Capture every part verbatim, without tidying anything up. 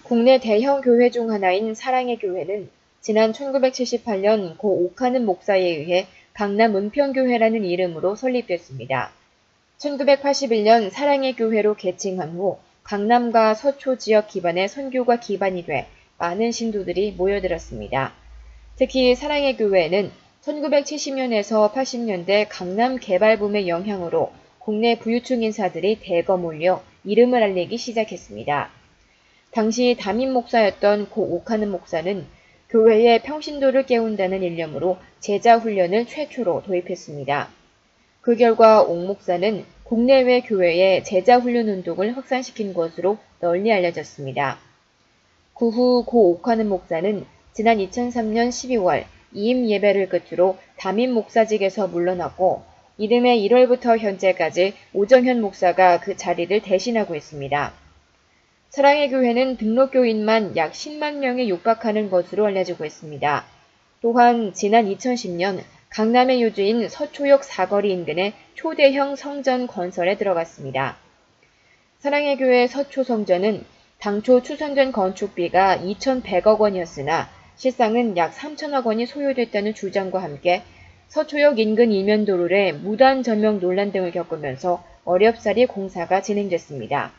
국내 대형 교회 중 하나인 사랑의 교회는 지난 천구백칠십팔 년 고 옥하는 목사에 의해 강남 은평교회라는 이름으로 설립됐습니다. 천구백팔십일 년 사랑의 교회로 개칭한 후 강남과 서초 지역 기반의 선교가 기반이 돼 많은 신도들이 모여들었습니다. 특히 사랑의 교회는 천구백칠십 년에서 팔십 년대 강남 개발붐의 영향으로 국내 부유층 인사들이 대거 몰려 이름을 알리기 시작했습니다. 당시 담임 목사였던 고 옥하는 목사는 교회의 평신도를 깨운다는 일념으로 제자 훈련을 최초로 도입했습니다. 그 결과 옥 목사는 국내외 교회의 제자 훈련 운동을 확산시킨 것으로 널리 알려졌습니다. 그 후 고 옥하는 목사는 지난 이천삼 년 십이월 이임 예배를 끝으로 담임 목사직에서 물러났고 이듬해 일월부터 현재까지 오정현 목사가 그 자리를 대신하고 있습니다. 사랑의 교회는 등록교인만 약 십만 명에 육박하는 것으로 알려지고 있습니다. 또한 지난 이천십 년 강남의 요주인 서초역 사거리 인근의 초대형 성전 건설에 들어갔습니다. 사랑의 교회 서초 성전은 당초 추선된 건축비가 이천백억 원이었으나 실상은 약 삼천억 원이 소요됐다는 주장과 함께 서초역 인근 이면도로의 무단 전명 논란 등을 겪으면서 어렵사리 공사가 진행됐습니다.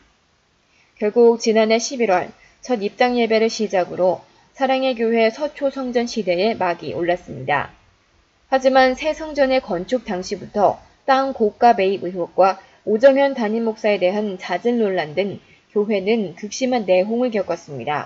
결국 지난해 십일월 첫 입당 예배를 시작으로 사랑의 교회 서초 성전 시대에 막이 올랐습니다. 하지만 새 성전의 건축 당시부터 땅 고가 매입 의혹과 오정현 담임 목사에 대한 잦은 논란 등 교회는 극심한 내홍을 겪었습니다.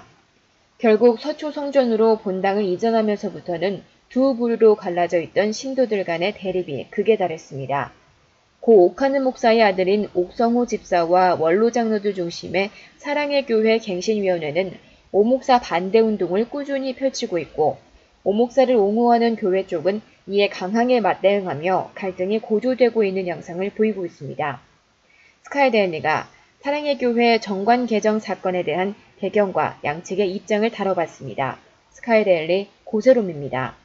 결국 서초 성전으로 본당을 이전하면서부터는 두 부류로 갈라져 있던 신도들 간의 대립이 극에 달했습니다. 고 옥하는 목사의 아들인 옥성호 집사와 원로 장로들 중심의 사랑의 교회 갱신위원회는 오 목사 반대 운동을 꾸준히 펼치고 있고 오 목사를 옹호하는 교회 쪽은 이에 강하게 맞대응하며 갈등이 고조되고 있는 양상을 보이고 있습니다. 스카이데일리가 사랑의 교회 정관 개정 사건에 대한 배경과 양측의 입장을 다뤄봤습니다. 스카이데일리 고세롬입니다.